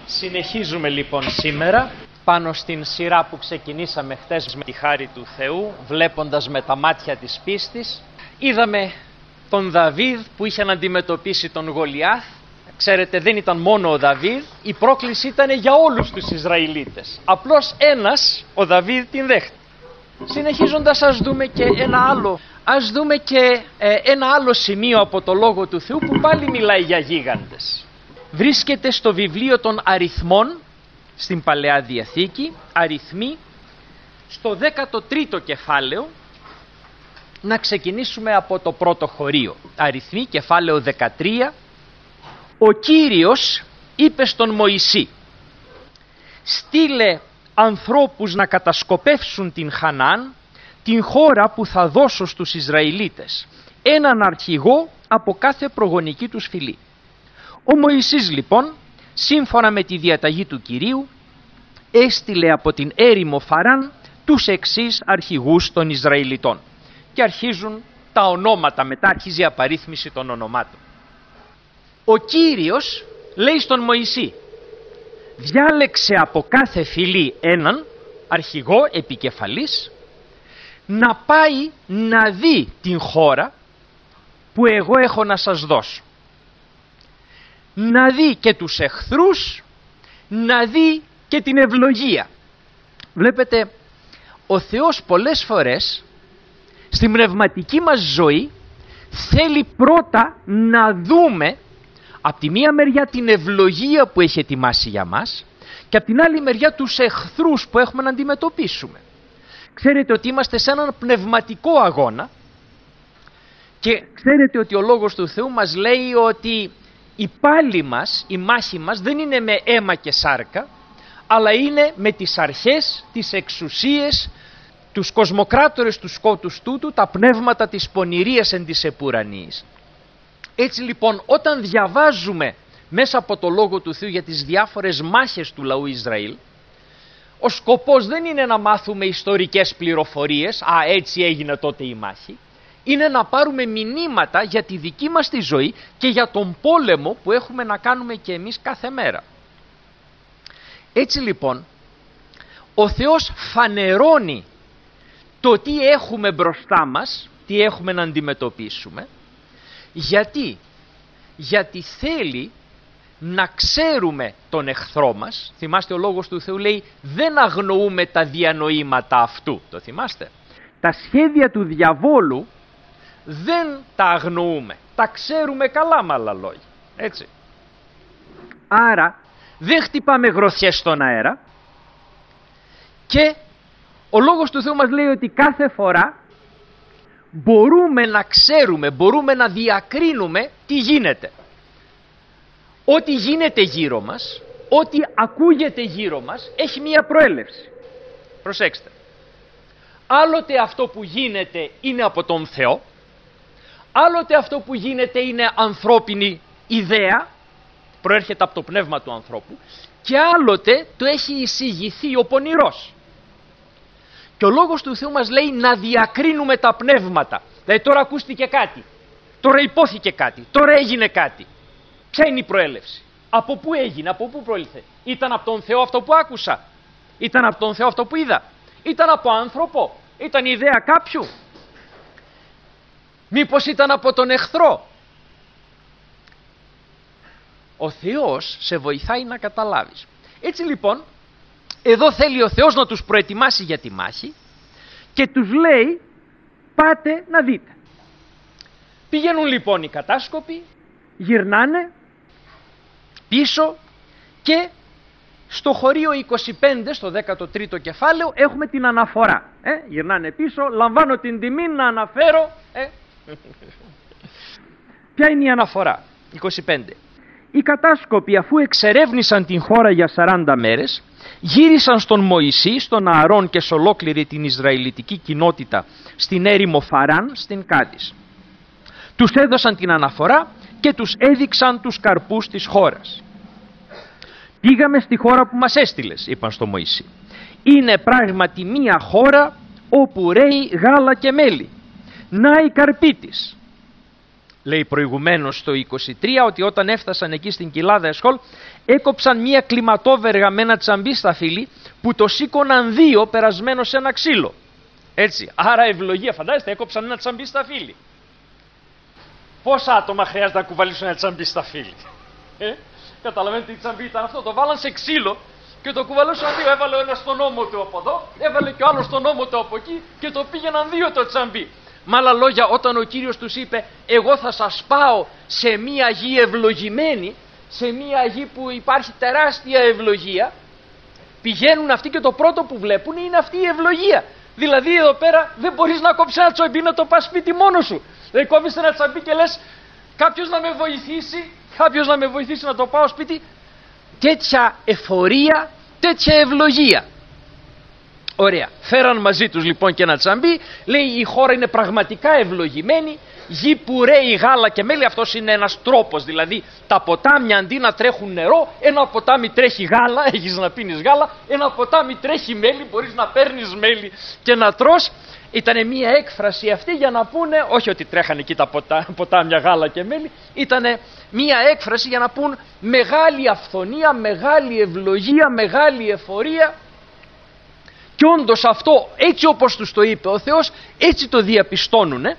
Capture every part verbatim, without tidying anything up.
Συνεχίζουμε λοιπόν σήμερα πάνω στην σειρά που ξεκινήσαμε χτες με τη χάρη του Θεού, βλέποντας με τα μάτια της πίστης. Είδαμε τον Δαβίδ που είχε να αντιμετωπίσει τον Γολιάθ. Ξέρετε, δεν ήταν μόνο ο Δαβίδ, η πρόκληση ήταν για όλους τους Ισραηλίτες. Απλώς ένας, ο Δαβίδ, την δέχτηκε. Συνεχίζοντας, ας δούμε και ένα άλλο, ας δούμε και ε, ένα άλλο σημείο από το Λόγο του Θεού που πάλι μιλάει για γίγαντες. Βρίσκεται στο βιβλίο των Αριθμών, στην Παλαιά Διαθήκη, Αριθμοί, στο δέκατο τρίτο κεφάλαιο. Να ξεκινήσουμε από το πρώτο χωρίο. Αριθμοί, κεφάλαιο δεκατρία. Ο Κύριος είπε στον Μωυσή: στείλε ανθρώπους να κατασκοπεύσουν την Χανaan, την χώρα που θα δώσω στους Ισραηλίτες, έναν αρχηγό από κάθε προγονική τους φυλή. Ο Μωυσής λοιπόν, σύμφωνα με τη διαταγή του Κυρίου, έστειλε από την έρημο Φαράν τους εξής αρχηγούς των Ισραηλιτών. Και αρχίζουν τα ονόματα, μετά αρχίζει η απαρίθμηση των ονομάτων. Ο Κύριος λέει στον Μωυσή: διάλεξε από κάθε φυλή έναν αρχηγό επικεφαλής να πάει να δει την χώρα που εγώ έχω να σας δώσω. Να δει και τους εχθρούς, να δει και την ευλογία. Βλέπετε, ο Θεός πολλές φορές στην πνευματική μας ζωή θέλει πρώτα να δούμε από τη μία μεριά την ευλογία που έχει ετοιμάσει για μας και από την άλλη μεριά τους εχθρούς που έχουμε να αντιμετωπίσουμε. Ξέρετε ότι είμαστε σε έναν πνευματικό αγώνα και ξέρετε ότι ο Λόγος του Θεού μας λέει ότι η πάλη μας, η μάχη μας δεν είναι με αίμα και σάρκα, αλλά είναι με τις αρχές, τις εξουσίες, τους κοσμοκράτορες του σκότους τούτου, τα πνεύματα της πονηρίας εν της επουρανίας. Έτσι λοιπόν, όταν διαβάζουμε μέσα από το Λόγο του Θεού για τις διάφορες μάχες του λαού Ισραήλ, ο σκοπός δεν είναι να μάθουμε ιστορικές πληροφορίες, α, έτσι έγινε τότε η μάχη, είναι να πάρουμε μηνύματα για τη δική μας τη ζωή και για τον πόλεμο που έχουμε να κάνουμε και εμείς κάθε μέρα. Έτσι λοιπόν, ο Θεός φανερώνει το τι έχουμε μπροστά μας, τι έχουμε να αντιμετωπίσουμε. Γιατί, γιατί θέλει να ξέρουμε τον εχθρό μας. Θυμάστε, ο Λόγος του Θεού λέει δεν αγνοούμε τα διανοήματα αυτού. Το θυμάστε? Τα σχέδια του διαβόλου δεν τα αγνοούμε. Τα ξέρουμε καλά, με άλλα λόγια. Έτσι. Άρα δεν χτυπάμε γροθιές στον αέρα και ο Λόγος του Θεού μας λέει ότι κάθε φορά μπορούμε να ξέρουμε, μπορούμε να διακρίνουμε τι γίνεται. Ό,τι γίνεται γύρω μας, ό,τι ακούγεται γύρω μας έχει μία προέλευση. Προσέξτε. Άλλοτε αυτό που γίνεται είναι από τον Θεό, άλλοτε αυτό που γίνεται είναι ανθρώπινη ιδέα, προέρχεται από το πνεύμα του ανθρώπου, και άλλοτε το έχει εισηγηθεί ο πονηρός. Και ο Λόγος του Θεού μας λέει να διακρίνουμε τα πνεύματα. Δηλαδή τώρα ακούστηκε κάτι, τώρα υπόθηκε κάτι, τώρα έγινε κάτι. Ποια είναι η προέλευση? Από πού έγινε, από πού προήλθε? Ήταν από τον Θεό αυτό που άκουσα? Ήταν από τον Θεό αυτό που είδα? Ήταν από άνθρωπο? Ήταν η ιδέα κάποιου? Μήπως ήταν από τον εχθρό? Ο Θεός σε βοηθάει να καταλάβεις. Έτσι λοιπόν, εδώ θέλει ο Θεός να τους προετοιμάσει για τη μάχη και τους λέει πάτε να δείτε. Πηγαίνουν λοιπόν οι κατάσκοποι, γυρνάνε πίσω και στο χωρίο είκοσι πέντε, στο δέκατο τρίτο κεφάλαιο, έχουμε την αναφορά. Ε, γυρνάνε πίσω, λαμβάνω την τιμή να αναφέρω. Ε. Ποια είναι η αναφορά? είκοσι πέντε. Οι κατάσκοποι, αφού εξερεύνησαν την χώρα για σαράντα μέρες, γύρισαν στον Μωυσή, στον Ααρών και σε ολόκληρη την Ισραηλιτική κοινότητα στην έρημο Φαράν, στην Κάντης. Τους έδωσαν την αναφορά και τους έδειξαν τους καρπούς της χώρας. Πήγαμε στη χώρα που μας έστειλες, είπαν στο Μωυσή. Είναι πράγματι μία χώρα όπου ρέει γάλα και μέλι. Να η καρπή της. λέει προηγουμένως στο είκοσι τρία, ότι όταν έφτασαν εκεί στην κοιλάδα Εσχόλ, έκοψαν μία κλιματόβεργα με ένα τσαμπί στα φύλλη που το σήκωναν δύο περασμένο σε ένα ξύλο. Έτσι, άρα ευλογία, φαντάζεστε, έκοψαν ένα τσαμπί στα φύλλη. Πόσα άτομα χρειάζεται να κουβαλήσουν ένα τσαμπί στα φύλλη? Ε, καταλαβαίνετε τι τσαμπί ήταν αυτό? Το βάλαν σε ξύλο και το κουβαλούσαν δύο. Έβαλε ο ένας στον ώμο του από εδώ, έβαλε και ο άλλος στον ώμο του από εκεί και το πήγαιναν δύο το τσαμπί. Με άλλα λόγια, όταν ο Κύριος τους είπε, εγώ θα σας πάω σε μία γη ευλογημένη, σε μία γη που υπάρχει τεράστια ευλογία, πηγαίνουν αυτοί και το πρώτο που βλέπουν είναι αυτή η ευλογία. Δηλαδή εδώ πέρα δεν μπορείς να κόψεις ένα τσαμπί να το πας σπίτι μόνος σου. Δηλαδή κόβεις ένα τσαμπί και λες, κάποιος να με βοηθήσει, κάποιος να με βοηθήσει να το πάω σπίτι. Τέτοια εφορία, τέτοια ευλογία. Ωραία. Φέραν μαζί τους λοιπόν και ένα τσαμπί. Λέει η χώρα είναι πραγματικά ευλογημένη. Γη που ρέει γάλα και μέλι. Αυτός είναι ένας τρόπος. Δηλαδή τα ποτάμια αντί να τρέχουν νερό, ένα ποτάμι τρέχει γάλα. Έχεις να πίνεις γάλα. Ένα ποτάμι τρέχει μέλι. Μπορείς να παίρνεις μέλι και να τρως. Ήτανε μία έκφραση αυτή για να πούνε, όχι ότι τρέχανε εκεί τα ποτά, ποτάμια γάλα και μέλι, ήτανε μία έκφραση για να πούν μεγάλη αυθονία, μεγάλη ευλογία, μεγάλη εφορία. Και όντως αυτό, έτσι όπως τους το είπε ο Θεός, έτσι το διαπιστώνουνε.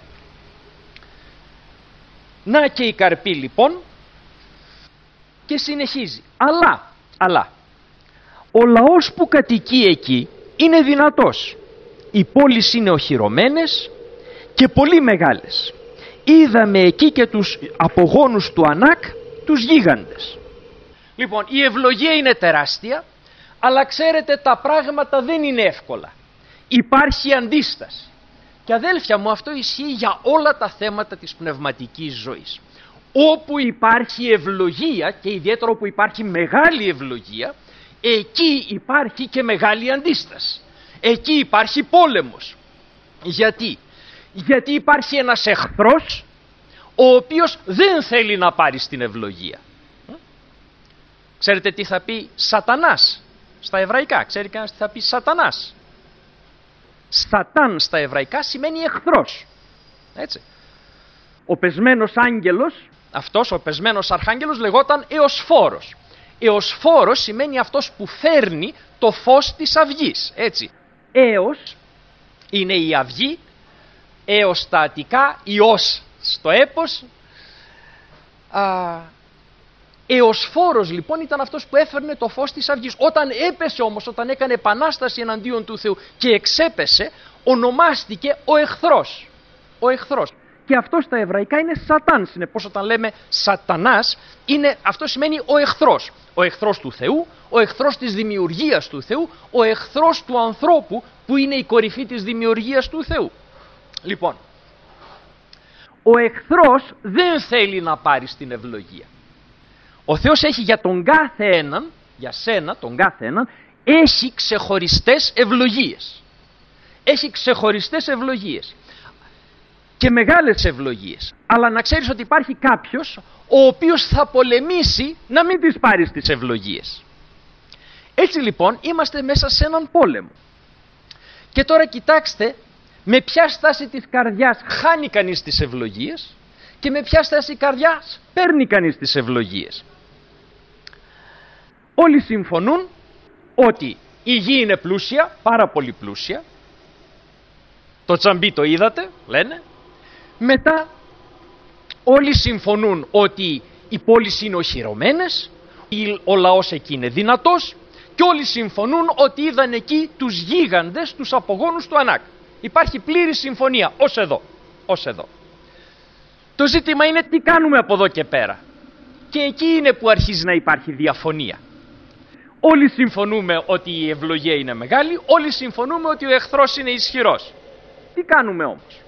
Να και η καρπή λοιπόν. Και συνεχίζει. Αλλά, αλλά, ο λαός που κατοικεί εκεί είναι δυνατός. Οι πόλεις είναι οχυρωμένες και πολύ μεγάλες. Είδαμε εκεί και τους απογόνους του Ανάκ, τους γίγαντες. Λοιπόν, η ευλογία είναι τεράστια, αλλά ξέρετε τα πράγματα δεν είναι εύκολα. Υπάρχει αντίσταση. Και αδέλφια μου, αυτό ισχύει για όλα τα θέματα της πνευματικής ζωής. Όπου υπάρχει ευλογία, και ιδιαίτερα όπου υπάρχει μεγάλη ευλογία, εκεί υπάρχει και μεγάλη αντίσταση. Εκεί υπάρχει πόλεμος. Γιατί? Γιατί υπάρχει ένας εχθρός ο οποίος δεν θέλει να πάρει στην ευλογία. Ξέρετε τι θα πει σατανάς στα εβραϊκά? Ξέρει κανένας τι θα πει σατανάς? Σατάν στα εβραϊκά σημαίνει εχθρός. Έτσι. Ο πεσμένος άγγελος, αυτός ο πεσμένος αρχάγγελος λεγόταν Εωσφόρος. Εωσφόρος σημαίνει αυτός που φέρνει το φως της αυγής. Έτσι. Έος είναι η αυγή, έος στα αττικά, ιός στο έπος. Α, Εωσφόρος λοιπόν ήταν αυτός που έφερνε το φως της αυγής. Όταν έπεσε όμως, όταν έκανε επανάσταση εναντίον του Θεού και εξέπεσε, ονομάστηκε ο εχθρός. Ο εχθρός. Και αυτό στα εβραϊκά είναι σατάν. Συνεπώς όταν λέμε σατανάς, είναι, αυτό σημαίνει ο εχθρός. Ο εχθρός του Θεού, ο εχθρός της δημιουργίας του Θεού, ο εχθρός του ανθρώπου που είναι η κορυφή της δημιουργίας του Θεού. Λοιπόν, ο εχθρός δεν θέλει να πάρει στην ευλογία. Ο Θεός έχει για τον κάθε έναν, για σένα τον κάθε έναν, έχει ξεχωριστές ευλογίες. Έχει ξεχωριστές ευλογίες. Και μεγάλες ευλογίες. Αλλά να ξέρεις ότι υπάρχει κάποιος ο οποίος θα πολεμήσει να μην τις πάρει τις ευλογίες. Έτσι λοιπόν είμαστε μέσα σε έναν πόλεμο. Και τώρα κοιτάξτε με ποια στάση της καρδιάς χάνει κανείς τις ευλογίες και με ποια στάση καρδιάς παίρνει κανείς τις ευλογίες. Όλοι συμφωνούν ότι η γη είναι πλούσια, πάρα πολύ πλούσια. Το τσαμπί το είδατε, λένε. Μετά όλοι συμφωνούν ότι οι πόλεις είναι οχυρωμένες, ο λαός εκεί είναι δυνατός και όλοι συμφωνούν ότι είδαν εκεί τους γίγαντες, τους απογόνους του Ανάκ. Υπάρχει πλήρη συμφωνία ως εδώ, ως εδώ. Το ζήτημα είναι τι κάνουμε από εδώ και πέρα. Και εκεί είναι που αρχίζει να υπάρχει διαφωνία. Όλοι συμφωνούμε ότι η ευλογία είναι μεγάλη, όλοι συμφωνούμε ότι ο εχθρός είναι ισχυρός. Τι κάνουμε όμως?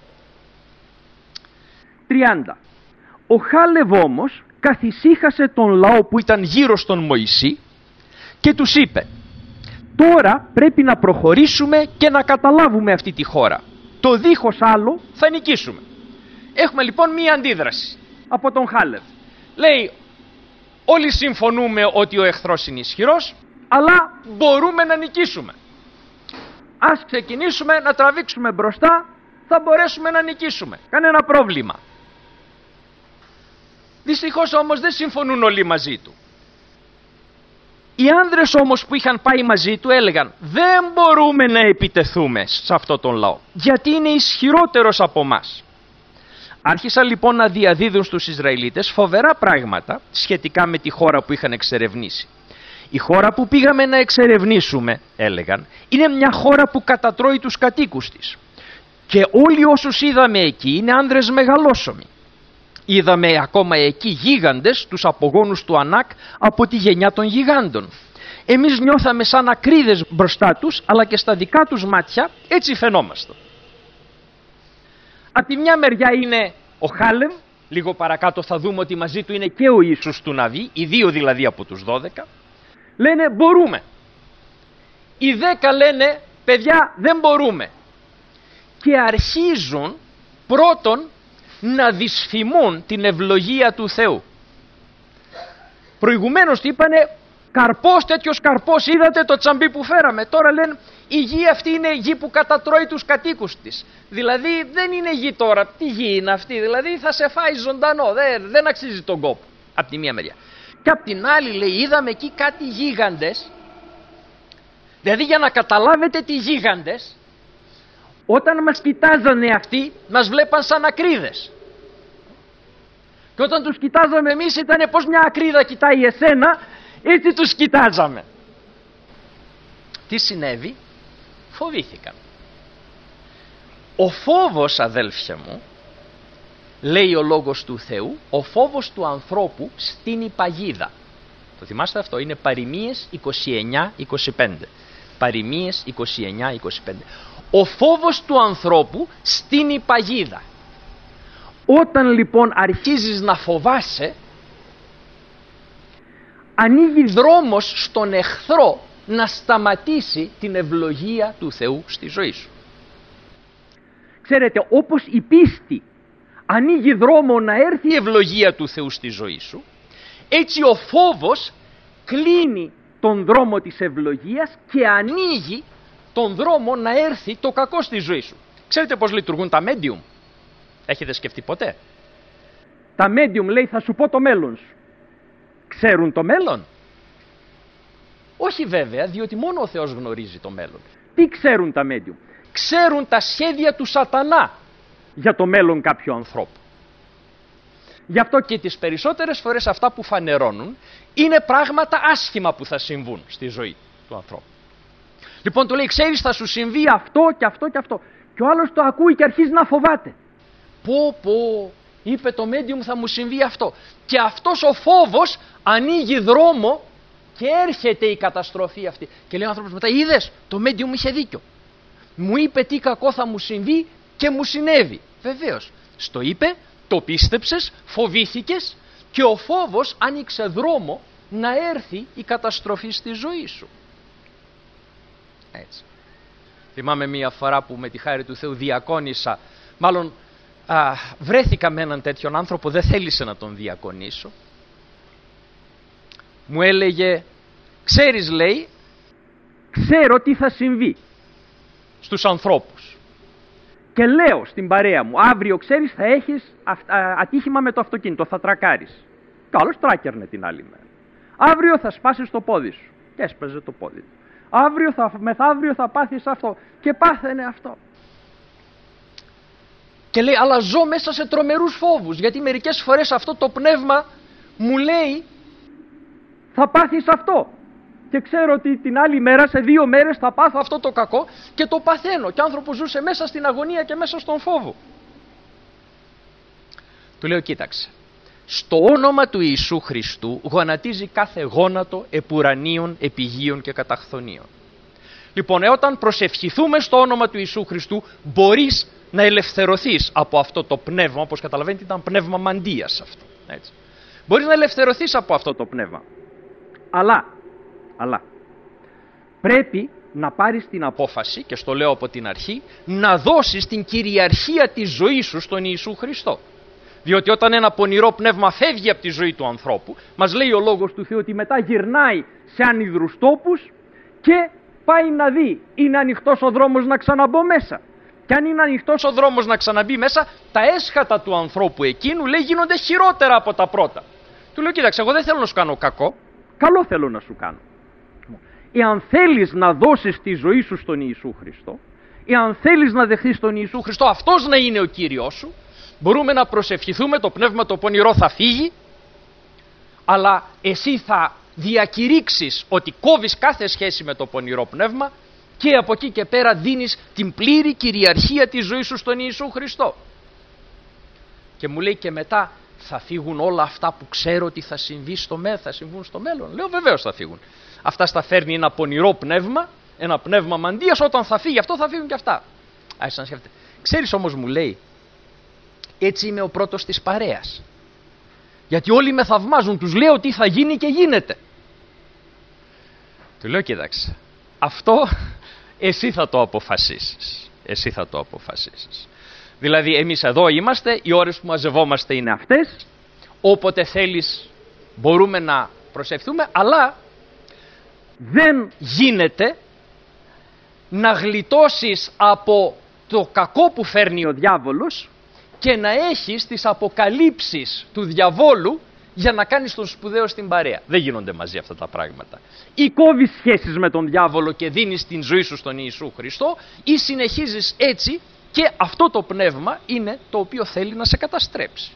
τριάντα. Ο Χάλεβ όμως καθησύχασε τον λαό που ήταν γύρω στον Μωυσή και τους είπε, τώρα πρέπει να προχωρήσουμε και να καταλάβουμε αυτή τη χώρα. Το δίχως άλλο θα νικήσουμε. Έχουμε λοιπόν μία αντίδραση από τον Χάλεβ. Λέει, όλοι συμφωνούμε ότι ο εχθρός είναι ισχυρός, αλλά μπορούμε να νικήσουμε. Ας ξεκινήσουμε να τραβήξουμε μπροστά, θα μπορέσουμε να νικήσουμε. Κανένα πρόβλημα. Δυστυχώς όμως δεν συμφωνούν όλοι μαζί του. Οι άνδρες όμως που είχαν πάει μαζί του έλεγαν δεν μπορούμε να επιτεθούμε σε αυτό τον λαό γιατί είναι ισχυρότερος από μας. Άρχισαν λοιπόν να διαδίδουν στους Ισραηλίτες φοβερά πράγματα σχετικά με τη χώρα που είχαν εξερευνήσει. Η χώρα που πήγαμε να εξερευνήσουμε, έλεγαν, είναι μια χώρα που κατατρώει τους κατοίκους της. Και όλοι όσους είδαμε εκεί είναι άνδρες μεγαλόσωμοι. Είδαμε ακόμα εκεί γίγαντες, τους απογόνους του Ανάκ από τη γενιά των γιγάντων. Εμείς νιώθαμε σαν ακρίδες μπροστά τους, αλλά και στα δικά τους μάτια έτσι φαινόμαστε. Από τη μια μεριά είναι ο Χάλευ, λίγο παρακάτω θα δούμε ότι μαζί του είναι και ο Ιησούς του Ναβί, οι δύο δηλαδή από τους δώδεκα. Λένε μπορούμε. Οι δέκα λένε παιδιά δεν μπορούμε. Και αρχίζουν πρώτον να δυσφημούν την ευλογία του Θεού. Προηγουμένως του είπανε καρπός, τέτοιος καρπός, είδατε το τσαμπί που φέραμε. Τώρα λένε η γη αυτή είναι γη που κατατρώει τους κατοίκους της. Δηλαδή δεν είναι γη τώρα, τι γη είναι αυτή, δηλαδή θα σε φάει ζωντανό, δεν, δεν αξίζει τον κόπο. Από τη μία μεριά. Και από την άλλη λέει είδαμε εκεί κάτι γίγαντες. Δηλαδή για να καταλάβετε τι γίγαντες, όταν μας κοιτάζανε αυτοί μας βλέπαν σαν ακρίδες. Και όταν τους κοιτάζαμε εμείς ήταν πως μια ακρίδα κοιτάει εσένα, έτσι τους κοιτάζαμε. Τι συνέβη? Φοβήθηκαν. Ο φόβος, αδέλφια μου, λέει ο λόγος του Θεού, ο φόβος του ανθρώπου στείνει παγίδα. Το θυμάστε αυτό? Είναι Παροιμίες είκοσι εννιά είκοσι πέντε. Παροιμίες είκοσι εννιά είκοσι πέντε. Ο φόβος του ανθρώπου στείνει παγίδα. Όταν λοιπόν αρχίζεις να φοβάσαι, ανοίγει δρόμος στον εχθρό να σταματήσει την ευλογία του Θεού στη ζωή σου. Ξέρετε, όπως η πίστη ανοίγει δρόμο να έρθει η ευλογία του Θεού στη ζωή σου, έτσι ο φόβος κλείνει τον δρόμο της ευλογίας και ανοίγει τον δρόμο να έρθει το κακό στη ζωή σου. Ξέρετε πώς λειτουργούν τα medium? Έχετε σκεφτεί ποτέ? Τα medium λέει θα σου πω το μέλλον σου. Ξέρουν το μέλλον? Όχι βέβαια, διότι μόνο ο Θεός γνωρίζει το μέλλον. Τι ξέρουν τα medium? Ξέρουν τα σχέδια του σατανά για το μέλλον κάποιου ανθρώπου. Γι' αυτό και τις περισσότερες φορές αυτά που φανερώνουν είναι πράγματα άσχημα που θα συμβούν στη ζωή του ανθρώπου. Λοιπόν του λέει ξέρεις θα σου συμβεί αυτό και αυτό και αυτό. Και ο άλλος το ακούει και αρχίζει να φοβάται. Πω πω, είπε το medium θα μου συμβεί αυτό. Και αυτός ο φόβος ανοίγει δρόμο και έρχεται η καταστροφή αυτή. Και λέει ο άνθρωπος μετά είδες το medium είχε δίκιο. Μου είπε τι κακό θα μου συμβεί και μου συνέβη. Βεβαίως, στο είπε, το πίστεψες, φοβήθηκες και ο φόβος άνοιξε δρόμο να έρθει η καταστροφή στη ζωή σου. Έτσι. Θυμάμαι μία φορά που με τη χάρη του Θεού διακόνησα, μάλλον α, βρέθηκα με έναν τέτοιον άνθρωπο, δεν θέλησε να τον διακονήσω. Μου έλεγε, ξέρεις λέει, ξέρω τι θα συμβεί στους ανθρώπους. Και λέω στην παρέα μου, αύριο ξέρεις θα έχεις ατύχημα με το αυτοκίνητο, θα τρακάρεις. Και άλλος τράκερνε την άλλη μέρα. Αύριο θα σπάσεις το πόδι σου. Και έσπαζε το πόδι του. Αύριο θα, μεθαύριο θα πάθεις αυτό. Και πάθαινε αυτό. Και λέει, αλλά ζω μέσα σε τρομερούς φόβους. Γιατί μερικές φορές αυτό το πνεύμα μου λέει, θα πάθεις αυτό. Και ξέρω ότι την άλλη μέρα, σε δύο μέρες θα πάθω αυτό το κακό και το παθαίνω. Και ο άνθρωπος ζούσε μέσα στην αγωνία και μέσα στον φόβο. Του λέω, κοίταξε. Στο όνομα του Ιησού Χριστού γονατίζει κάθε γόνατο επουρανίων, επιγείων και καταχθονίων. Λοιπόν, ε, όταν προσευχηθούμε στο όνομα του Ιησού Χριστού μπορείς να ελευθερωθείς από αυτό το πνεύμα, όπως καταλαβαίνετε ήταν πνεύμα μαντίας αυτό. Έτσι. Μπορείς να ελευθερωθείς από αυτό το πνεύμα. Αλλά, αλλά πρέπει να πάρεις την απόφαση, και στο λέω από την αρχή, να δώσεις την κυριαρχία της ζωής σου στον Ιησού Χριστό. Διότι όταν ένα πονηρό πνεύμα φεύγει από τη ζωή του ανθρώπου, μας λέει ο λόγος του Θεού ότι μετά γυρνάει σε ανιδρούς τόπους και πάει να δει, είναι ανοιχτός ο δρόμος να ξαναμπω μέσα. Και αν είναι ανοιχτός ο δρόμος να ξαναμπεί μέσα, τα έσχατα του ανθρώπου εκείνου, λέει, γίνονται χειρότερα από τα πρώτα. Του λέω, κοίταξε, εγώ δεν θέλω να σου κάνω κακό, καλό θέλω να σου κάνω. Εάν θέλεις να δώσεις τη ζωή σου στον Ιησού Χριστό, εάν θέλεις να δεχθείς τον Ιησού Χριστό, αυτός να είναι ο Κύριος σου, μπορούμε να προσευχηθούμε, το πνεύμα το πονηρό θα φύγει, αλλά εσύ θα διακηρύξεις ότι κόβεις κάθε σχέση με το πονηρό πνεύμα και από εκεί και πέρα δίνεις την πλήρη κυριαρχία της ζωής σου στον Ιησού Χριστό. Και μου λέει, και μετά θα φύγουν όλα αυτά που ξέρω ότι θα συμβεί στο μέλλον, θα συμβούν στο μέλλον. Λέω, βεβαίως θα φύγουν. Αυτά στα φέρνει ένα πονηρό πνεύμα, ένα πνεύμα μαντείας, όταν θα φύγει αυτό θα φύγουν και αυτά. Άρχισα να σκέφτεται. Ξέρεις όμως, μου λέει, έτσι είμαι ο πρώτος της παρέας. Γιατί όλοι με θαυμάζουν, τους λέω τι θα γίνει και γίνεται. Του λέω, κοίταξε, αυτό εσύ θα το αποφασίσεις. Εσύ θα το αποφασίσεις. Δηλαδή εμείς εδώ είμαστε, οι ώρες που μαζευόμαστε είναι αυτές, όποτε θέλεις μπορούμε να προσευχηθούμε, αλλά δεν γίνεται να γλιτώσεις από το κακό που φέρνει ο διάβολος και να έχεις τις αποκαλύψεις του διαβόλου για να κάνεις τον σπουδαίο στην παρέα. Δεν γίνονται μαζί αυτά τα πράγματα. Ή κόβεις σχέσεις με τον διάβολο και δίνεις την ζωή σου στον Ιησού Χριστό, ή συνεχίζεις έτσι και αυτό το πνεύμα είναι το οποίο θέλει να σε καταστρέψει.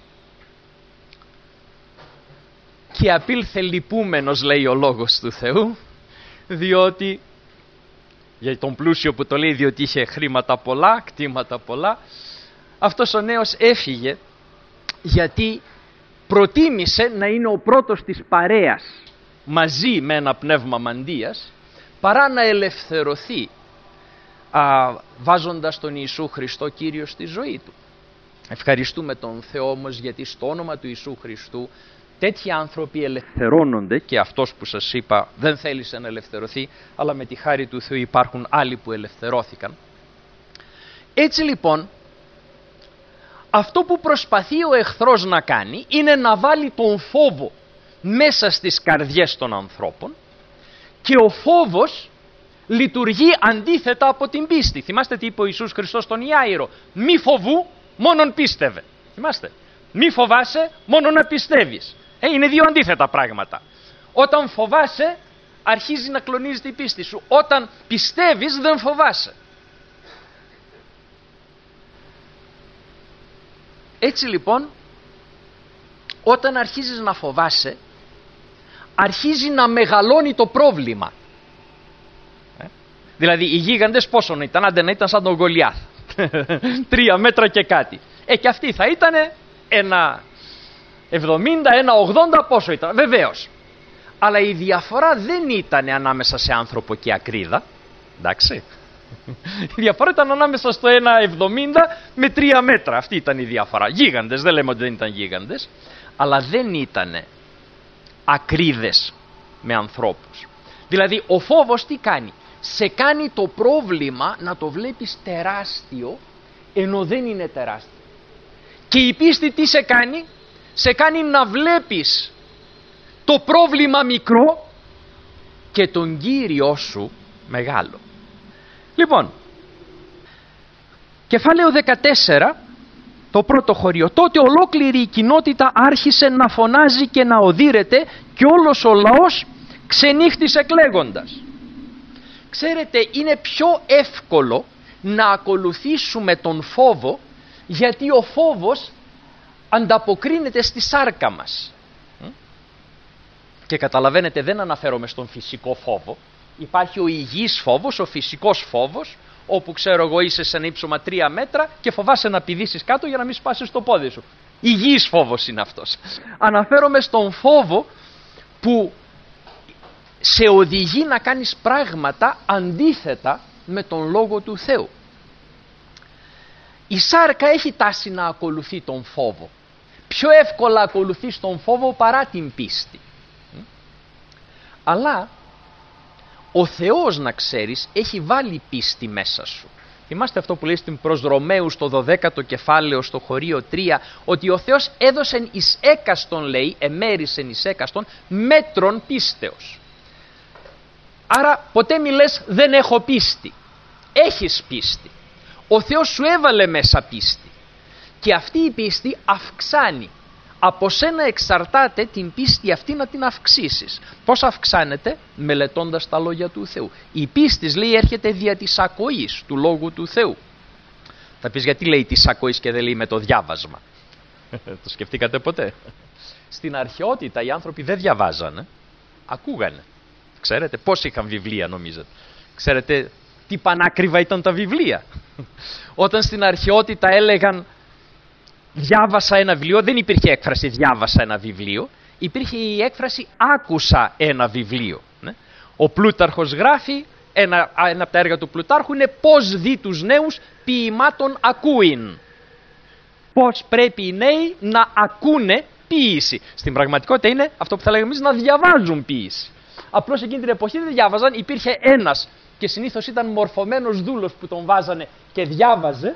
Και απήλθε λυπούμενος, λέει ο λόγος του Θεού, διότι, για τον πλούσιο που το λέει, διότι είχε χρήματα πολλά, κτήματα πολλά, αυτός ο νέος έφυγε γιατί προτίμησε να είναι ο πρώτος της παρέας μαζί με ένα πνεύμα μαντείας, παρά να ελευθερωθεί α, βάζοντας τον Ιησού Χριστό Κύριο στη ζωή του. Ευχαριστούμε τον Θεό όμως, γιατί στο όνομα του Ιησού Χριστού τέτοιοι άνθρωποι ελευθερώνονται, και αυτός που σας είπα δεν θέλησε να ελευθερωθεί, αλλά με τη χάρη του Θεού υπάρχουν άλλοι που ελευθερώθηκαν. Έτσι λοιπόν, αυτό που προσπαθεί ο εχθρός να κάνει είναι να βάλει τον φόβο μέσα στις καρδιές των ανθρώπων, και ο φόβος λειτουργεί αντίθετα από την πίστη. Θυμάστε τι είπε ο Ιησούς Χριστός στον Ιάηρο? Μη φοβού, μόνον πίστευε. Θυμάστε, μη φοβάσαι, μόνο να πιστεύεις. Ε, είναι δύο αντίθετα πράγματα. Όταν φοβάσαι, αρχίζει να κλονίζεται η πίστη σου. Όταν πιστεύεις, δεν φοβάσαι. Έτσι λοιπόν, όταν αρχίζεις να φοβάσαι, αρχίζει να μεγαλώνει το πρόβλημα. Ε? Δηλαδή οι γίγαντες πόσο να ήταν? Άντε να ήταν σαν τον Γολιάθ. Τρία μέτρα και κάτι. Ε, και αυτοί θα ήταν ένα εβδομήντα, ένα ογδόντα, πόσο ήταν? Βεβαίως. Αλλά η διαφορά δεν ήταν ανάμεσα σε άνθρωπο και ακρίδα. Εντάξει. Η διαφορά ήταν ανάμεσα στο ένα εβδομήντα με τρία μέτρα. Αυτή ήταν η διαφορά. Γίγαντες, δεν λέμε ότι δεν ήταν γίγαντες, αλλά δεν ήταν ακρίδες με ανθρώπους. Δηλαδή ο φόβος τι κάνει? Σε κάνει το πρόβλημα να το βλέπεις τεράστιο, ενώ δεν είναι τεράστιο. Και η πίστη τι σε κάνει? Σε κάνει να βλέπεις το πρόβλημα μικρό και τον Κύριό σου μεγάλο. Λοιπόν, κεφάλαιο δεκατέσσερα, το πρώτο χωρίο. Τότε ολόκληρη η κοινότητα άρχισε να φωνάζει και να οδύρεται, και όλος ο λαός ξενύχτησε κλαίγοντας. Ξέρετε, είναι πιο εύκολο να ακολουθήσουμε τον φόβο, γιατί ο φόβος ανταποκρίνεται στη σάρκα μας. Και καταλαβαίνετε, δεν αναφέρομαι στον φυσικό φόβο. Υπάρχει ο υγιής φόβος, ο φυσικός φόβος, όπου ξέρω εγώ είσαι σε ένα ύψωμα τρία μέτρα και φοβάσαι να πηδήσεις κάτω για να μην σπάσεις το πόδι σου. Υγιής φόβος είναι αυτός. Αναφέρομαι στον φόβο που σε οδηγεί να κάνεις πράγματα αντίθετα με τον Λόγο του Θεού. Η σάρκα έχει τάση να ακολουθεί τον φόβο. Πιο εύκολα ακολουθείς τον φόβο παρά την πίστη. Αλλά ο Θεός, να ξέρεις, έχει βάλει πίστη μέσα σου. Θυμάστε αυτό που λέει στην προς Ρωμαίους το δωδέκατο κεφάλαιο στο χωρίο τρία, ότι ο Θεός έδωσεν εις έκαστον, λέει, εμέρισεν εις έκαστον μέτρων πίστεως. Άρα ποτέ μη λες δεν έχω πίστη. Έχεις πίστη. Ο Θεός σου έβαλε μέσα πίστη και αυτή η πίστη αυξάνει. Από σένα εξαρτάται την πίστη αυτή να την αυξήσεις. Πώς αυξάνεται? Μελετώντας τα λόγια του Θεού. Η πίστη, λέει, έρχεται δια της ακοής του Λόγου του Θεού. Θα πεις, γιατί λέει της ακοής και δεν λέει με το διάβασμα? Το σκεφτήκατε ποτέ? Στην αρχαιότητα οι άνθρωποι δεν διαβάζανε, ακούγανε. Ξέρετε πώς είχαν βιβλία, νομίζετε? Ξέρετε τι πανάκριβα ήταν τα βιβλία? Όταν στην αρχαιότητα έλεγαν διάβασα ένα βιβλίο, δεν υπήρχε έκφραση διάβασα ένα βιβλίο, υπήρχε η έκφραση άκουσα ένα βιβλίο. Ναι. Ο Πλούταρχος γράφει, ένα, ένα από τα έργα του Πλουτάρχου είναι πώς δει τους νέους ποιημάτων ακούειν. Πώς πρέπει οι νέοι να ακούνε ποίηση. Στην πραγματικότητα είναι αυτό που θα λέγαμε εμείς, να διαβάζουν ποίηση. Απλώς εκείνη την εποχή δεν διάβαζαν, υπήρχε ένας και συνήθως ήταν μορφωμένος δούλος που τον βάζανε και διάβαζε,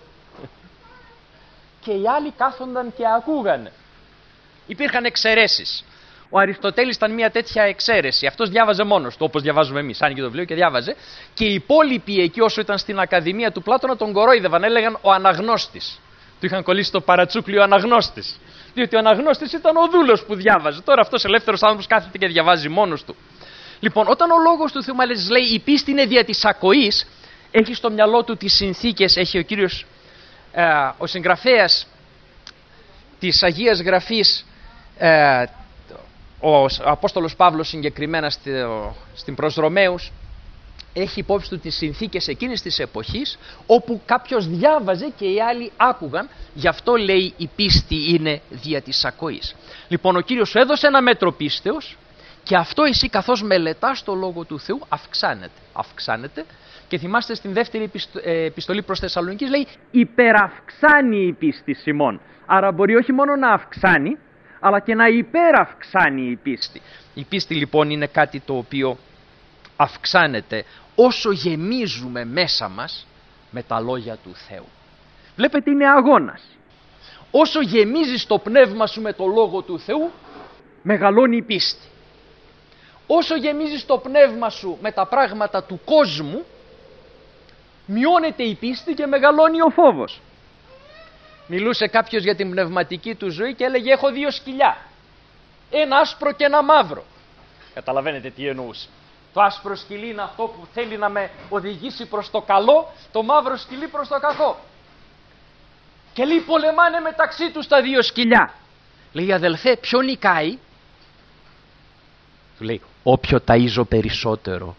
και οι άλλοι κάθονταν και ακούγανε. Υπήρχαν εξαιρέσεις. Ο Αριστοτέλης ήταν μια τέτοια εξαίρεση. Αυτός διάβαζε μόνος του, όπως διαβάζουμε εμείς. Άνοιγε το βιβλίο και διάβαζε. Και οι υπόλοιποι εκεί, όσο ήταν στην Ακαδημία του Πλάτωνα, τον κορόιδευαν. Έλεγαν ο αναγνώστης. Του είχαν κολλήσει το παρατσούκλιο αναγνώστης. Διότι ο αναγνώστης ήταν ο δούλος που διάβαζε. Τώρα αυτός ελεύθερος άνθρωπος κάθεται και διαβάζει μόνος του. Λοιπόν, όταν ο λόγος του Θεού μάλιστα λέει η πίστη είναι δια της ακοής, έχει στο μυαλό του τις συνθήκες, έχει ο κύριος. Uh, ο συγγραφέας της Αγίας Γραφής, uh, ο Απόστολος Παύλος συγκεκριμένα στη, ο, στην προς Ρωμαίους, έχει υπόψη του τις συνθήκες εκείνης της εποχής όπου κάποιος διάβαζε και οι άλλοι άκουγαν, γι' αυτό λέει η πίστη είναι δια της ακοής. Λοιπόν, ο Κύριος σου έδωσε ένα μέτρο πίστεως και αυτό εσύ καθώς μελετάς το Λόγο του Θεού αυξάνεται, αυξάνεται. Και θυμάστε στην δεύτερη επιστολή προς Θεσσαλονικείς λέει υπεραυξάνει η πίστη Σιμών. Άρα μπορεί όχι μόνο να αυξάνει, αλλά και να υπεραυξάνει η πίστη. Η πίστη λοιπόν είναι κάτι το οποίο αυξάνεται όσο γεμίζουμε μέσα μας με τα λόγια του Θεού. Βλέπετε, είναι αγώνας. Όσο γεμίζεις το πνεύμα σου με το Λόγο του Θεού, μεγαλώνει η πίστη. Όσο γεμίζεις το πνεύμα σου με τα πράγματα του κόσμου, μειώνεται η πίστη και μεγαλώνει ο φόβος. Μιλούσε κάποιος για την πνευματική του ζωή και έλεγε έχω δύο σκυλιά, ένα άσπρο και ένα μαύρο. Καταλαβαίνετε τι εννοούσε? Το άσπρο σκυλί είναι αυτό που θέλει να με οδηγήσει προς το καλό, το μαύρο σκυλί προς το κακό. Και λέει πολεμάνε μεταξύ τους τα δύο σκυλιά. Λέει αδελφέ, ποιο νικάει? Του λέει όποιο ταΐζω περισσότερο.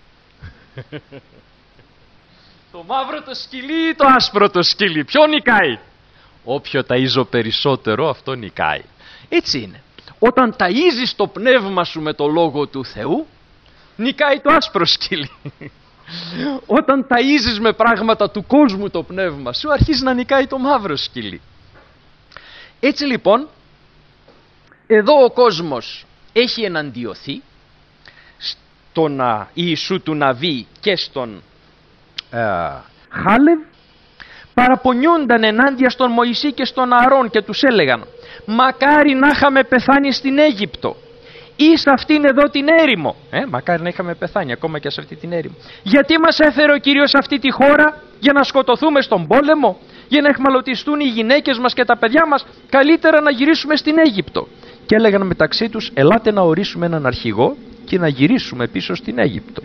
Το μαύρο το σκυλί ή το άσπρο το σκυλί? Ποιο νικάει? Όποιο ταΐζω περισσότερο, αυτό νικάει. Έτσι είναι. Όταν ταΐζεις το πνεύμα σου με το Λόγο του Θεού, νικάει το άσπρο σκυλί. Όταν ταΐζεις με πράγματα του κόσμου το πνεύμα σου, αρχίζει να νικάει το μαύρο σκυλί. Έτσι λοιπόν, εδώ ο κόσμος έχει εναντιωθεί στον Ιησού του Ναβί και στον Uh, Χάλευ, παραπονιούνταν ενάντια στον Μωυσή και στον Ααρών και τους έλεγαν μακάρι να είχαμε πεθάνει στην Αίγυπτο ή σε αυτήν εδώ την έρημο. Ε, μακάρι να είχαμε πεθάνει ακόμα και σε αυτή την έρημο. Γιατί μας έφερε ο Κύριος σε αυτή τη χώρα? Για να σκοτωθούμε στον πόλεμο? Για να εχμαλωτιστούν οι γυναίκες μας και τα παιδιά μας? Καλύτερα να γυρίσουμε στην Αίγυπτο. Και έλεγαν μεταξύ τους ελάτε να ορίσουμε έναν αρχηγό και να γυρίσουμε πίσω στην Αίγυπτο.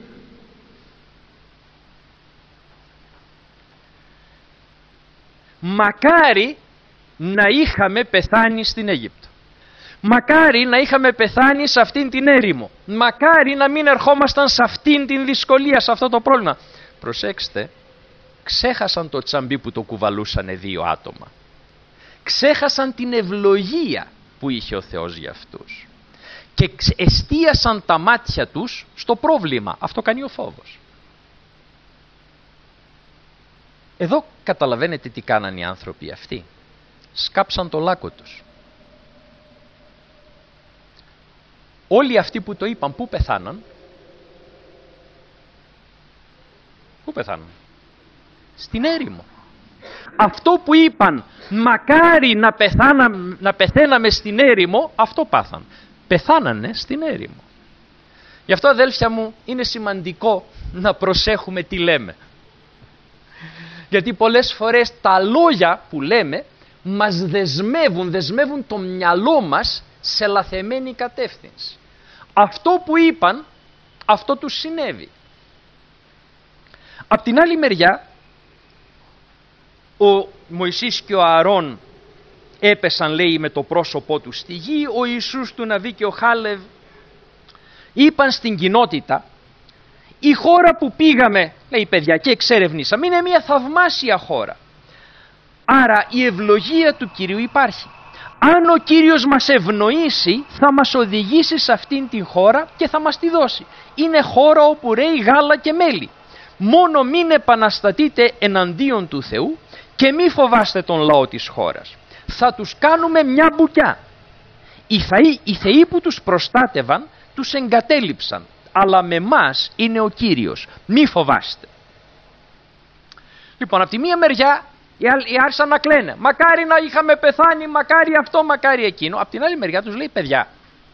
Μακάρι να είχαμε πεθάνει στην Αίγυπτο. Μακάρι να είχαμε πεθάνει σε αυτήν την έρημο. Μακάρι να μην ερχόμασταν σε αυτήν την δυσκολία, σε αυτό το πρόβλημα. Προσέξτε, ξέχασαν το τσαμπί που το κουβαλούσανε δύο άτομα. Ξέχασαν την ευλογία που είχε ο Θεός για αυτούς. Και εστίασαν τα μάτια τους στο πρόβλημα. Αυτό κάνει ο φόβος. Εδώ καταλαβαίνετε τι κάναν οι άνθρωποι αυτοί. Σκάψαν το λάκκο τους. Όλοι αυτοί που το είπαν, πού πεθάναν? Πού πεθάναν? Στην έρημο. Αυτό που είπαν, μακάρι να, πεθάνα, να πεθαίναμε στην έρημο, αυτό πάθαν. Πεθάνανε στην έρημο. Γι' αυτό αδέλφια μου είναι σημαντικό να προσέχουμε τι λέμε. Γιατί πολλές φορές τα λόγια που λέμε μας δεσμεύουν, δεσμεύουν το μυαλό μας σε λαθεμένη κατεύθυνση. Αυτό που είπαν, αυτό τους συνέβη. Απ' την άλλη μεριά, ο Μωυσής και ο Ααρών έπεσαν, λέει, με το πρόσωπό του στη γη. Ο Ιησούς του Ναβί και ο Χάλευ είπαν στην κοινότητα, η χώρα που πήγαμε, λέει, παιδιά, και εξερευνήσαμε, είναι μια θαυμάσια χώρα. Άρα η ευλογία του Κυρίου υπάρχει. Αν ο Κύριος μας ευνοήσει, θα μας οδηγήσει σε αυτήν την χώρα και θα μας τη δώσει. Είναι χώρα όπου ρέει γάλα και μέλι. Μόνο μην επαναστατείτε εναντίον του Θεού και μη φοβάστε τον λαό της χώρας. Θα τους κάνουμε μια μπουκιά. Οι θεοί, οι θεοί που τους προστάτευαν τους εγκατέλειψαν, αλλά με μας είναι ο Κύριος. Μη φοβάστε. Λοιπόν, από τη μία μεριά οι άλλοι άρχισαν να κλαίνε. Μακάρι να είχαμε πεθάνει, μακάρι αυτό, μακάρι εκείνο. Από την άλλη μεριά τους λέει, παιδιά,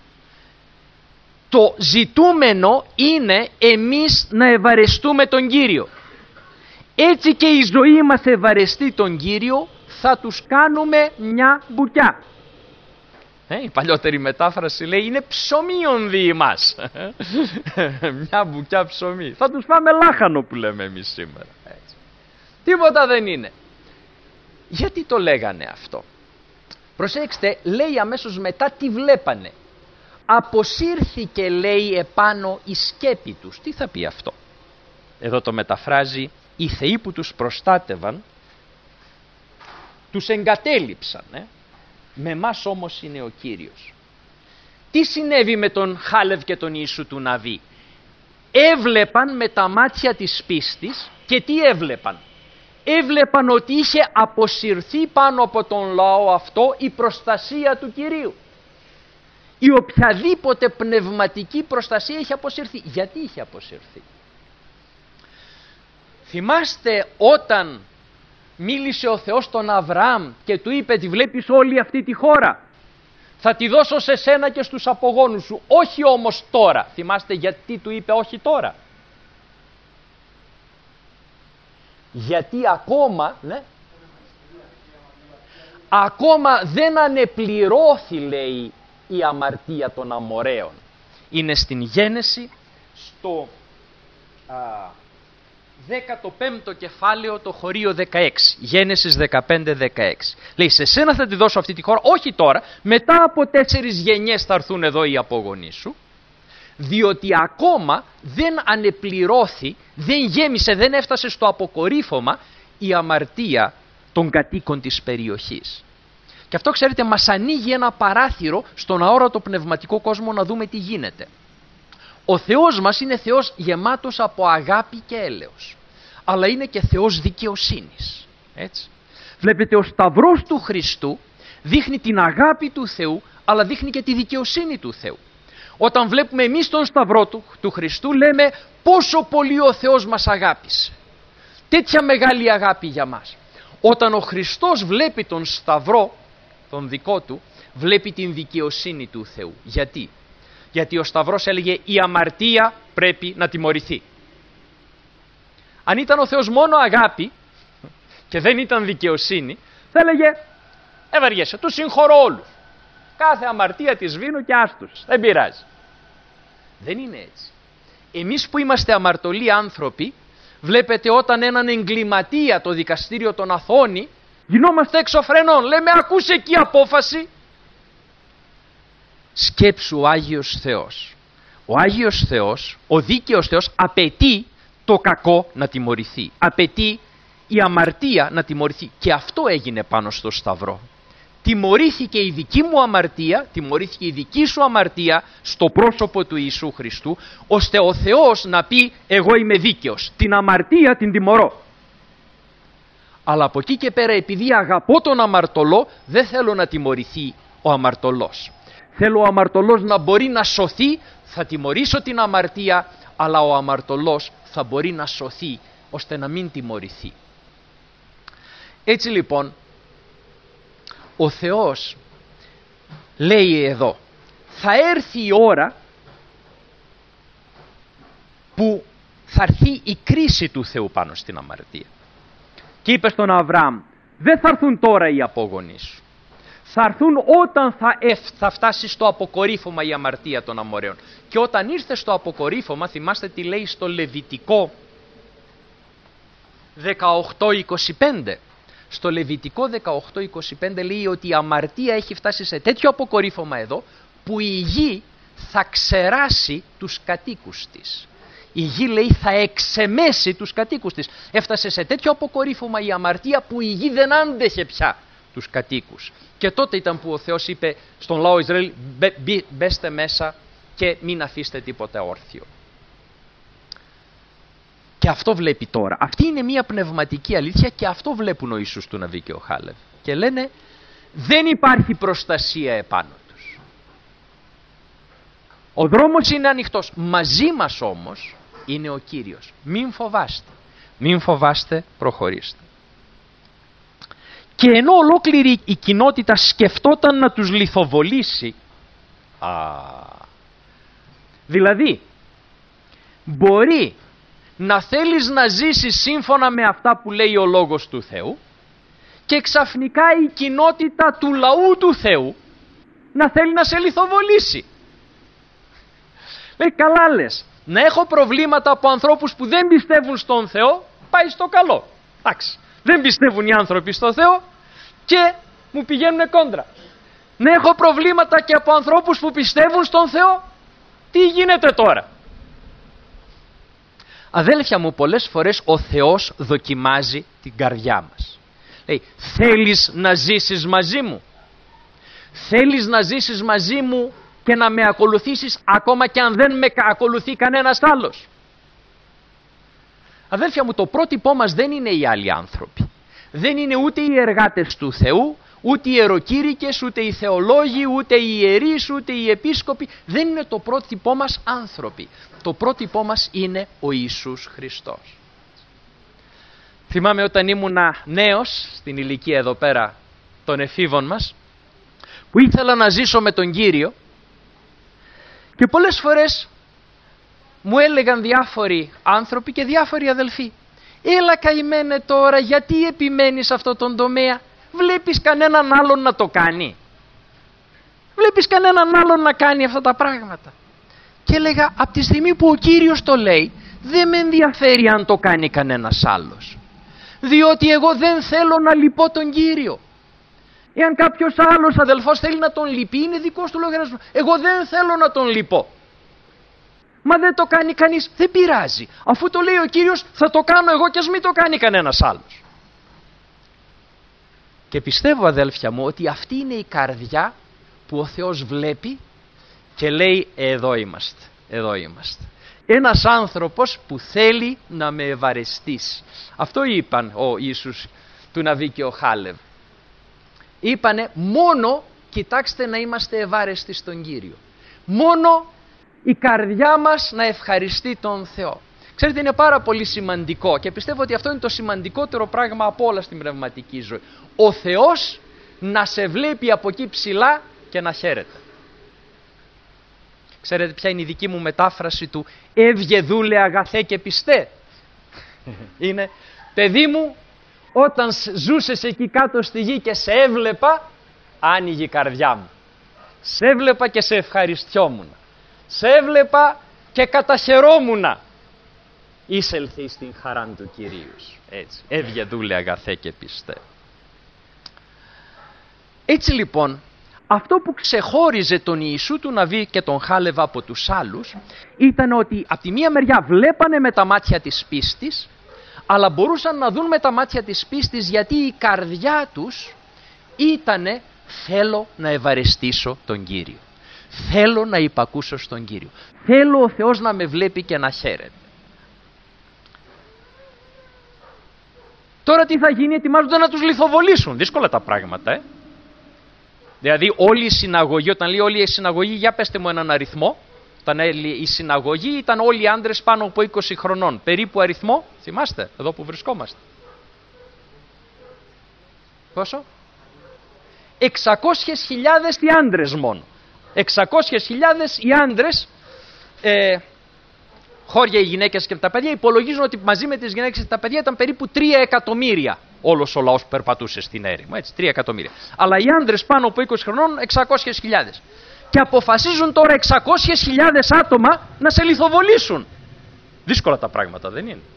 το ζητούμενο είναι εμείς να ευαρεστούμε τον Κύριο. Έτσι και η ζωή μας ευαρεστεί τον Κύριο, θα τους κάνουμε μια μπουκιά. Ε, η παλιότερη μετάφραση λέει, είναι ψωμίον δι' μας. Μια μπουκιά ψωμί. Θα τους φάμε λάχανο που λέμε εμείς σήμερα. Έτσι. Τίποτα δεν είναι. Γιατί το λέγανε αυτό? Προσέξτε, λέει αμέσως μετά τι βλέπανε. Αποσύρθηκε, λέει, επάνω η σκέπη τους. Τι θα πει αυτό? Εδώ το μεταφράζει, οι θεοί που τους προστάτευαν τους εγκατέλειψαν. Ε? Με μας όμως είναι ο Κύριος. Τι συνέβη με τον Χάλευ και τον Ιησού του Ναβί? Έβλεπαν με τα μάτια της πίστης και τι έβλεπαν? Έβλεπαν ότι είχε αποσυρθεί πάνω από τον λαό αυτό η προστασία του Κυρίου. Η οποιαδήποτε πνευματική προστασία είχε αποσυρθεί. Γιατί είχε αποσυρθεί? Θυμάστε όταν μίλησε ο Θεός στον Αβραάμ και του είπε, τη βλέπεις όλη αυτή τη χώρα, θα τη δώσω σε σένα και στους απογόνους σου, όχι όμως τώρα. Θυμάστε γιατί του είπε όχι τώρα? Γιατί ακόμα, ναι, ακόμα δεν ανεπληρώθη, λέει, η αμαρτία των Αμοραίων. Είναι στην Γένεση, στο α, δέκατο πέμπτο κεφάλαιο, το χωρίο δεκαέξι. Γένεσης δεκαπέντε δεκαέξι. Λέει, σε σένα θα τη δώσω αυτή τη χώρα, όχι τώρα, μετά από τέσσερις γενιές θα έρθουν εδώ οι απογονείς σου, διότι ακόμα δεν ανεπληρώθη, δεν γέμισε, δεν έφτασε στο αποκορύφωμα η αμαρτία των κατοίκων της περιοχής. Και αυτό, ξέρετε, μας ανοίγει ένα παράθυρο στον αόρατο πνευματικό κόσμο να δούμε τι γίνεται. Ο Θεός μας είναι Θεός γεμάτος από αγάπη και έλεος, αλλά είναι και Θεός δικαιοσύνης. Έτσι. Βλέπετε, ο Σταυρός του Χριστού δείχνει την αγάπη του Θεού, αλλά δείχνει και τη δικαιοσύνη του Θεού. Όταν βλέπουμε εμείς τον Σταυρό του, του Χριστού, λέμε πόσο πολύ ο Θεός μας αγάπησε. Τέτοια μεγάλη αγάπη για μας. Όταν ο Χριστός βλέπει τον Σταυρό, τον δικό του, βλέπει την δικαιοσύνη του Θεού. Γιατί? Γιατί ο Σταυρός έλεγε η αμαρτία πρέπει να τιμωρηθεί. Αν ήταν ο Θεός μόνο αγάπη και δεν ήταν δικαιοσύνη, θα έλεγε ευαριέσαι, τους συγχωρώ όλους. Κάθε αμαρτία τη σβήνω και άστους, δεν πειράζει. Δεν είναι έτσι. Εμείς που είμαστε αμαρτωλοί άνθρωποι, βλέπετε, όταν έναν εγκληματία το δικαστήριο τον αθώνει, γινόμαστε εξωφρενών. Λέμε, ακούσε εκεί απόφαση. Σκέψου, ο Άγιος Θεός. Ο Άγιος Θεός, ο δίκαιος Θεός, απαιτεί το κακό να τιμωρηθεί. Απαιτεί η αμαρτία να τιμωρηθεί. Και αυτό έγινε πάνω στο Σταυρό. Τιμωρήθηκε η δική μου αμαρτία, τιμωρήθηκε η δική σου αμαρτία στο πρόσωπο του Ιησού Χριστού, ώστε ο Θεός να πει εγώ είμαι δίκαιος, την αμαρτία την τιμωρώ. Αλλά από εκεί και πέρα, επειδή αγαπώ τον αμαρτωλό, δεν θέλω να τιμωρηθεί ο αμαρτωλός. Θέλω ο αμαρτωλός να μπορεί να σωθεί, θα τιμωρήσω την αμαρτία, αλλά ο αμαρτωλός θα μπορεί να σωθεί ώστε να μην τιμωρηθεί. Έτσι λοιπόν, ο Θεός λέει εδώ, θα έρθει η ώρα που θα έρθει η κρίση του Θεού πάνω στην αμαρτία. Και είπε στον Αβραάμ, δεν θα έρθουν τώρα οι απόγονείς σου. Θα έρθουν όταν θα, εφ, θα φτάσει στο αποκορύφωμα η αμαρτία των Αμοραίων. Και όταν ήρθε στο αποκορύφωμα, θυμάστε τι λέει στο Λεβιτικό δεκαοκτώ είκοσι πέντε. Στο Λεβιτικό δεκαοκτώ είκοσι πέντε λέει ότι η αμαρτία έχει φτάσει σε τέτοιο αποκορύφωμα εδώ, που η γη θα ξεράσει τους κατοίκους της. Η γη, λέει, θα εξεμέσει τους κατοίκους της. Έφτασε σε τέτοιο αποκορύφωμα η αμαρτία που η γη δεν άντεχε πια τους κατοίκους. Και τότε ήταν που ο Θεός είπε στον λαό Ισραήλ, μπε, μπε, μπέστε μέσα και μην αφήσετε τίποτα όρθιο. Και αυτό βλέπει τώρα. Αυτή είναι μια πνευματική αλήθεια και αυτό βλέπουν ο Ιησούς του Ναβί και ο Χάλευ. Και λένε, δεν υπάρχει προστασία επάνω τους. Ο δρόμος είναι ανοιχτός. Μαζί μας όμως είναι ο Κύριος. Μην φοβάστε. Μην φοβάστε, προχωρήστε. Και ενώ ολόκληρη η κοινότητα σκεφτόταν να τους λιθοβολήσει, α, δηλαδή μπορεί να θέλεις να ζήσεις σύμφωνα με αυτά που λέει ο Λόγος του Θεού και ξαφνικά η κοινότητα του λαού του Θεού να θέλει να σε λιθοβολήσει. Λέει, καλά λες, να έχω προβλήματα από ανθρώπους που δεν πιστεύουν στον Θεό, πάει στο καλό. Εντάξει, δεν πιστεύουν οι άνθρωποι στον Θεό και μου πηγαίνουν κόντρα. Να έχω προβλήματα και από ανθρώπους που πιστεύουν στον Θεό, τι γίνεται τώρα? Αδέλφια μου, πολλές φορές ο Θεός δοκιμάζει την καρδιά μας. Λέει, θέλεις να ζήσεις μαζί μου? Θέλεις να ζήσεις μαζί μου και να με ακολουθήσεις ακόμα και αν δεν με ακολουθεί κανένας άλλος? Αδέλφια μου, το πρότυπό μας δεν είναι οι άλλοι άνθρωποι. Δεν είναι ούτε οι εργάτες του Θεού, ούτε οι ιεροκήρυκες, ούτε οι θεολόγοι, ούτε οι ιερείς, ούτε οι επίσκοποι. Δεν είναι το πρότυπό μας άνθρωποι. Το πρότυπό μας είναι ο Ιησούς Χριστός. Θυμάμαι όταν ήμουνα νέος, στην ηλικία εδώ πέρα των εφήβων μας, που ήθελα να ζήσω με τον Κύριο και πολλές φορές μου έλεγαν διάφοροι άνθρωποι και διάφοροι αδελφοί, έλα καημένε τώρα, γιατί επιμένεις σε αυτό τον τομέα? Βλέπεις κανέναν άλλον να το κάνει? Βλέπεις κανέναν άλλον να κάνει αυτά τα πράγματα? Και έλεγα, από τη στιγμή που ο Κύριος το λέει, δεν με ενδιαφέρει αν το κάνει κανένας άλλος. Διότι εγώ δεν θέλω να λυπώ τον Κύριο. Εάν κάποιος άλλος αδελφός θέλει να τον λυπεί, είναι δικός του λογαριασμός. Εγώ δεν θέλω να τον λυπώ. Μα δεν το κάνει κανείς, δεν πειράζει. Αφού το λέει ο Κύριος, θα το κάνω εγώ και ας μην το κάνει κανένας άλλος. Και πιστεύω, αδέλφια μου, ότι αυτή είναι η καρδιά που ο Θεός βλέπει και λέει, εδώ είμαστε, εδώ είμαστε. Ένας άνθρωπος που θέλει να με ευαρεστήσει. Αυτό είπαν ο Ιησούς του Ναβί και ο Χάλευ. Είπανε, μόνο κοιτάξτε να είμαστε ευάρεστοι στον Κύριο. Μόνο η καρδιά μας να ευχαριστεί τον Θεό. Ξέρετε, είναι πάρα πολύ σημαντικό και πιστεύω ότι αυτό είναι το σημαντικότερο πράγμα από όλα στην πνευματική ζωή. Ο Θεός να σε βλέπει από εκεί ψηλά και να χαίρεται. Ξέρετε ποια είναι η δική μου μετάφραση του «Έβγε δούλε αγαθέ και πιστέ»? Είναι, παιδί μου, όταν ζούσες εκεί κάτω στη γη και σε έβλεπα, άνοιγε η καρδιά μου. Σε έβλεπα και σε ευχαριστιόμουν. Σε έβλεπα και καταχαιρόμουνα. Εισελθεί στην χαράν του Κυρίου. Έτσι, έβγε δούλε αγαθέ και πιστέ. Έτσι λοιπόν, αυτό που ξεχώριζε τον Ιησού του Ναβί και τον Χάλευ από τους άλλους ήταν ότι από τη μία μεριά βλέπανε με τα μάτια της πίστης, αλλά μπορούσαν να δουν με τα μάτια της πίστης γιατί η καρδιά τους ήτανε θέλω να ευαρεστήσω τον Κύριο. Θέλω να υπακούσω στον Κύριο. Θέλω ο Θεός να με βλέπει και να χαίρεται. Τώρα τι θα γίνει? Ετοιμάζονται να τους λιθοβολήσουν. Δύσκολα τα πράγματα, ε. Δηλαδή όλη η συναγωγή, όταν λέει όλη η συναγωγή, για πέστε μου έναν αριθμό. Όταν η συναγωγή ήταν όλοι οι άντρες πάνω από είκοσι χρονών. Περίπου αριθμό, θυμάστε, εδώ που βρισκόμαστε. Πόσο? εξακόσιες χιλιάδες οι άντρες μόνο. εξακόσιες χιλιάδες οι άντρες, ε, χώρια οι γυναίκες και τα παιδιά, υπολογίζουν ότι μαζί με τις γυναίκες και τα παιδιά ήταν περίπου τρία εκατομμύρια όλος ο λαός που περπατούσε στην έρημο, έτσι, τρία εκατομμύρια. Αλλά οι άντρες πάνω από είκοσι χρονών εξακόσιες χιλιάδες. Και αποφασίζουν τώρα εξακόσιες χιλιάδες άτομα να σε λιθοβολήσουν. Δύσκολα τα πράγματα, δεν είναι?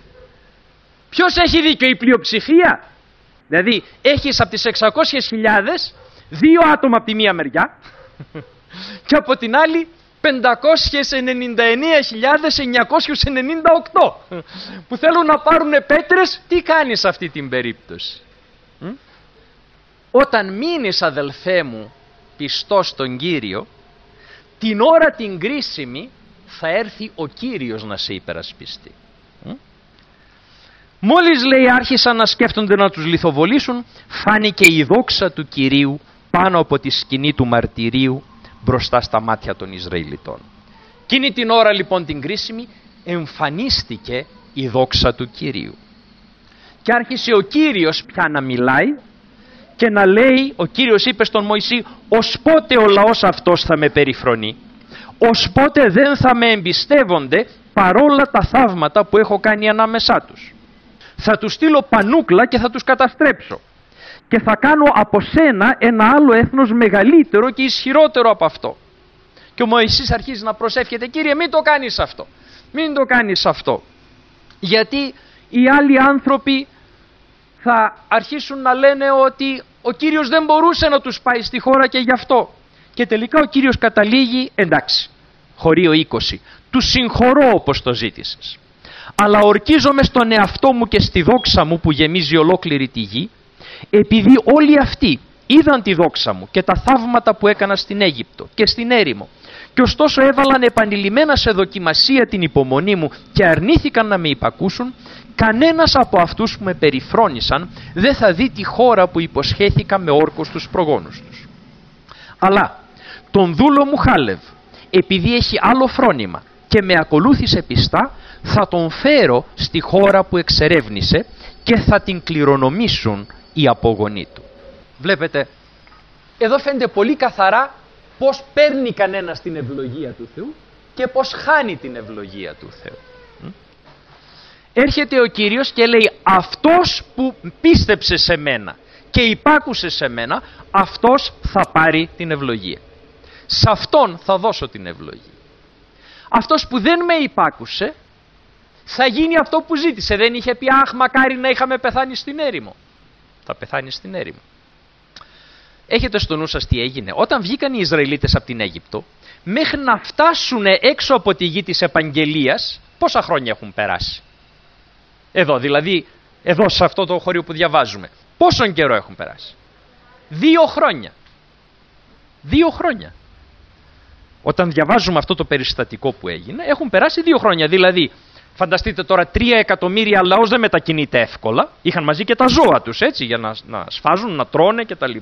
Ποιος έχει δίκιο, η πλειοψηφία? Δηλαδή έχεις από τις εξακόσιες χιλιάδες δύο άτομα από τη μία μεριά και από την άλλη πεντακόσιες ενενήντα εννέα χιλιάδες εννιακόσιες ενενήντα οκτώ που θέλουν να πάρουν πέτρες. Τι κάνεις σε αυτή την περίπτωση? Μ? Όταν μείνεις, αδελφέ μου, πιστός στον Κύριο, την ώρα την κρίσιμη θα έρθει ο Κύριος να σε υπερασπιστεί. Μ? Μόλις, λέει, άρχισαν να σκέφτονται να τους λιθοβολήσουν, φάνηκε η δόξα του Κυρίου πάνω από τη σκηνή του μαρτυρίου μπροστά στα μάτια των Ισραηλιτών. Εκείνη την ώρα λοιπόν την κρίσιμη εμφανίστηκε η δόξα του Κυρίου. Και άρχισε ο Κύριος πια να μιλάει και να λέει, ο Κύριος είπε στον Μωυσή, ως πότε ο λαός αυτός θα με περιφρονεί, ως πότε δεν θα με εμπιστεύονται παρόλα τα θαύματα που έχω κάνει ανάμεσά τους. Θα τους στείλω πανούκλα και θα τους καταστρέψω. Και θα κάνω από σένα ένα άλλο έθνος μεγαλύτερο και ισχυρότερο από αυτό. Και ο Μωυσής αρχίζει να προσεύχεται, Κύριε, μην το κάνεις αυτό, μην το κάνεις αυτό. Γιατί οι άλλοι άνθρωποι θα αρχίσουν να λένε ότι ο Κύριος δεν μπορούσε να τους πάει στη χώρα και γι' αυτό. Και τελικά ο Κύριος καταλήγει, εντάξει, χωρίο είκοσι, τους συγχωρώ όπως το ζήτησες. Αλλά ορκίζομαι στον εαυτό μου και στη δόξα μου που γεμίζει ολόκληρη τη γη, επειδή όλοι αυτοί είδαν τη δόξα μου και τα θαύματα που έκανα στην Αίγυπτο και στην έρημο, και ωστόσο έβαλαν επανειλημμένα σε δοκιμασία την υπομονή μου και αρνήθηκαν να με υπακούσουν, κανένας από αυτούς που με περιφρόνησαν δεν θα δει τη χώρα που υποσχέθηκα με όρκος τους προγόνους τους. Αλλά τον δούλο μου Χάλευ, επειδή έχει άλλο φρόνημα και με ακολούθησε πιστά, θα τον φέρω στη χώρα που εξερεύνησε και θα την κληρονομήσουν οι απογονοί του. Βλέπετε, εδώ φαίνεται πολύ καθαρά πώς παίρνει κανένας την ευλογία του Θεού και πώς χάνει την ευλογία του Θεού. Έρχεται ο Κύριος και λέει, αυτός που πίστεψε σε μένα και υπάκουσε σε μένα, αυτός θα πάρει την ευλογία. Σε αυτόν θα δώσω την ευλογία. Αυτός που δεν με υπάκουσε θα γίνει αυτό που ζήτησε. Δεν είχε πει, αχ, μακάρι να είχαμε πεθάνει στην έρημο. Θα πεθάνει στην έρημο. Έχετε στο νου σας τι έγινε? Όταν βγήκαν οι Ισραηλίτες από την Αίγυπτο, μέχρι να φτάσουν έξω από τη γη της επαγγελίας, πόσα χρόνια έχουν περάσει? Εδώ δηλαδή, εδώ σε αυτό το χωρίο που διαβάζουμε, πόσον καιρό έχουν περάσει? Δύο χρόνια. Δύο χρόνια. Όταν διαβάζουμε αυτό το περιστατικό που έγινε, έχουν περάσει δύο χρόνια. Δηλαδή, φανταστείτε τώρα, τρία εκατομμύρια λαός δεν μετακινείται εύκολα. Είχαν μαζί και τα ζώα τους, έτσι, για να, να σφάζουν, να τρώνε κτλ.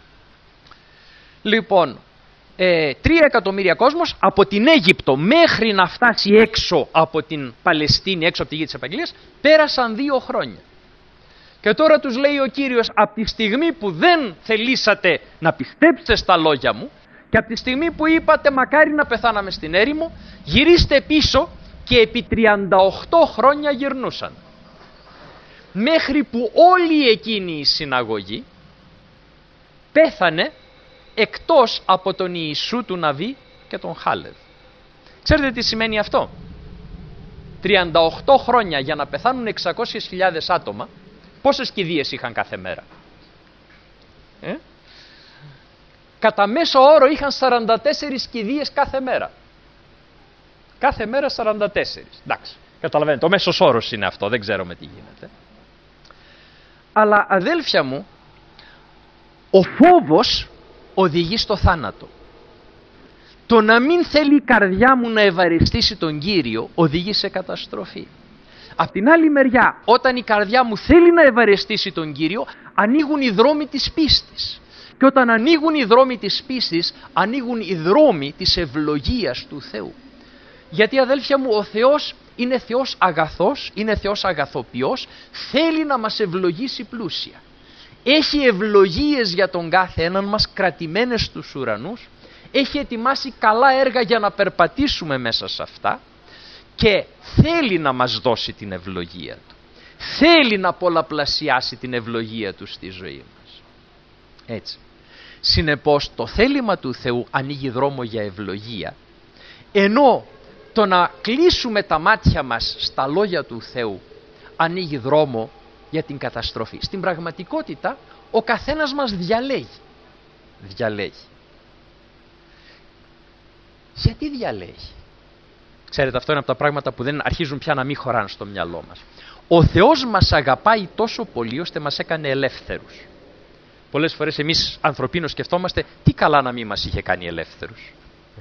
Λοιπόν, ε, τρία εκατομμύρια κόσμος από την Αίγυπτο μέχρι να φτάσει έξω από την Παλαιστίνη, έξω από τη γη της επαγγελίας, πέρασαν δύο χρόνια. Και τώρα τους λέει ο Κύριος, από τη στιγμή που δεν θελήσατε να πιστέψετε στα λόγια μου και από τη στιγμή που είπατε μακάρι να πεθάναμε στην έρημο, γυρίστε πίσω, και επί τριάντα οκτώ χρόνια γυρνούσαν. Μέχρι που όλη εκείνη η συναγωγή πέθανε εκτός από τον Ιησού του Ναβί και τον Χάλευ. Ξέρετε τι σημαίνει αυτό? τριάντα οκτώ χρόνια για να πεθάνουν εξακόσιες χιλιάδες άτομα, πόσες κηδείες είχαν κάθε μέρα? Ε? Κατά μέσο όρο είχαν σαράντα τέσσερις κηδείες κάθε μέρα. Κάθε μέρα σαράντα τέσσερις. Εντάξει, καταλαβαίνετε, ο μέσος όρος είναι αυτό, δεν ξέρουμε τι γίνεται. Αλλά αδέλφια μου, ο φόβος οδηγεί στο θάνατο. Το να μην θέλει η καρδιά μου να ευαριστήσει τον Κύριο οδηγεί σε καταστροφή. Απ' την άλλη μεριά, όταν η καρδιά μου θέλει να ευαριστήσει τον Κύριο, ανοίγουν οι δρόμοι της πίστης. Και όταν ανοίγουν οι δρόμοι της πίστης, ανοίγουν οι δρόμοι της ευλογίας του Θεού. Γιατί αδέλφια μου, ο Θεός είναι Θεός αγαθός, είναι Θεός αγαθοποιός, θέλει να μας ευλογήσει πλούσια. Έχει ευλογίες για τον κάθε έναν μας κρατημένες στους ουρανούς, έχει ετοιμάσει καλά έργα για να περπατήσουμε μέσα σε αυτά και θέλει να μας δώσει την ευλογία του. θέλει να πολλαπλασιάσει την ευλογία του στη ζωή μας. Έτσι. Συνεπώς το θέλημα του Θεού ανοίγει δρόμο για ευλογία, ενώ το να κλείσουμε τα μάτια μας στα λόγια του Θεού ανοίγει δρόμο για την καταστροφή. Στην πραγματικότητα ο καθένας μας διαλέγει. Διαλέγει. Γιατί διαλέγει? Ξέρετε, αυτό είναι από τα πράγματα που δεν αρχίζουν πια να μην χωράνε στο μυαλό μας. Ο Θεός μας αγαπάει τόσο πολύ ώστε μας έκανε ελεύθερους. Πολλές φορές εμείς ανθρωπίνως σκεφτόμαστε τι καλά να μην μας είχε κάνει ελεύθερους.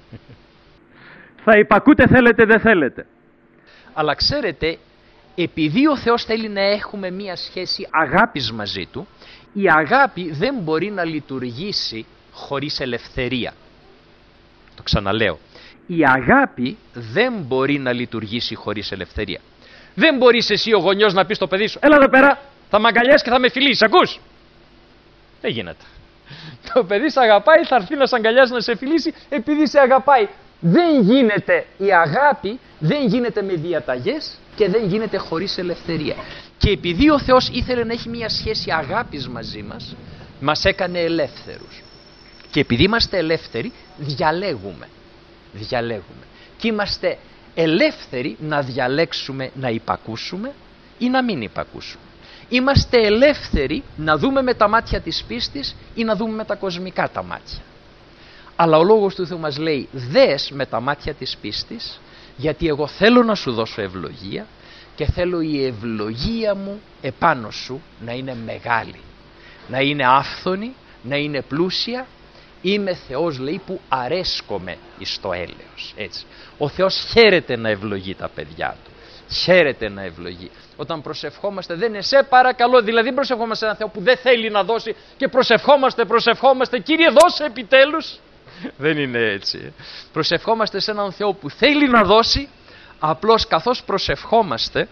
Θα υπακούτε θέλετε δεν θέλετε. Αλλά ξέρετε, επειδή ο Θεός θέλει να έχουμε μία σχέση αγάπης μαζί Του, η αγάπη δεν μπορεί να λειτουργήσει χωρίς ελευθερία. Το ξαναλέω. Η αγάπη δεν μπορεί να λειτουργήσει χωρίς ελευθερία. Δεν μπορείς εσύ ο γονιός να πεις στο παιδί σου, έλα εδώ πέρα, θα μ' αγκαλιάσεις και θα με φιλήσεις, ακούς? Δεν γίνεται. Το παιδί σε αγαπάει, θα έρθει να σε αγκαλιάσει, να σε φιλήσει επειδή σε αγαπάει. Δεν γίνεται, η αγάπη δεν γίνεται με διαταγές και δεν γίνεται χωρίς ελευθερία. Και επειδή ο Θεός ήθελε να έχει μια σχέση αγάπης μαζί μας, μας έκανε ελεύθερους. Και επειδή είμαστε ελεύθεροι, διαλέγουμε. Διαλέγουμε. Και είμαστε ελεύθεροι να διαλέξουμε να υπακούσουμε ή να μην υπακούσουμε. Είμαστε ελεύθεροι να δούμε με τα μάτια της πίστης ή να δούμε με τα κοσμικά τα μάτια. Αλλά ο Λόγος του Θεού μας λέει, δες με τα μάτια της πίστης, γιατί εγώ θέλω να σου δώσω ευλογία και θέλω η ευλογία μου επάνω σου να είναι μεγάλη, να είναι άφθονη, να είναι πλούσια. Είμαι Θεός, λέει, που αρέσκομαι εις το έλεος. Έτσι. Ο Θεός χαίρεται να ευλογεί τα παιδιά Του. Χαίρεται να ευλογεί. Όταν προσευχόμαστε δεν είναι σε παρακαλώ, δηλαδή προσευχόμαστε σε έναν Θεό που δεν θέλει να δώσει και προσευχόμαστε, προσευχόμαστε, Κύριε δώσε επιτέλους. Δεν είναι έτσι. Προσευχόμαστε σε έναν Θεό που θέλει να δώσει, απλώς καθώς προσευχόμαστε,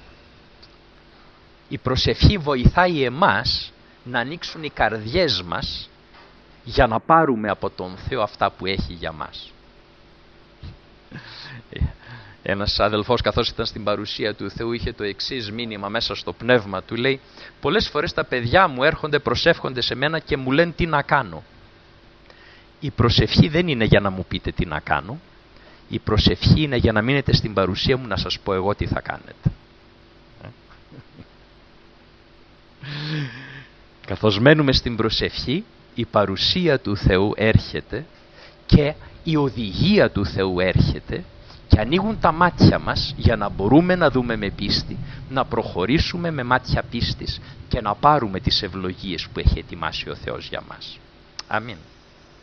η προσευχή βοηθάει εμάς να ανοίξουν οι καρδιές μας για να πάρουμε από τον Θεό αυτά που έχει για μας. Ένας αδελφός καθώς ήταν στην παρουσία του Θεού είχε το εξής μήνυμα μέσα στο πνεύμα του, λέει, πολλές φορές τα παιδιά μου έρχονται, προσεύχονται σε μένα και μου λένε τι να κάνω. Η προσευχή δεν είναι για να μου πείτε τι να κάνω, η προσευχή είναι για να μείνετε στην παρουσία μου να σας πω εγώ τι θα κάνετε. Καθώς μένουμε στην προσευχή, η παρουσία του Θεού έρχεται και η οδηγία του Θεού έρχεται και ανοίγουν τα μάτια μας για να μπορούμε να δούμε με πίστη, να προχωρήσουμε με μάτια πίστης και να πάρουμε τις ευλογίες που έχει ετοιμάσει ο Θεός για μας. Αμήν.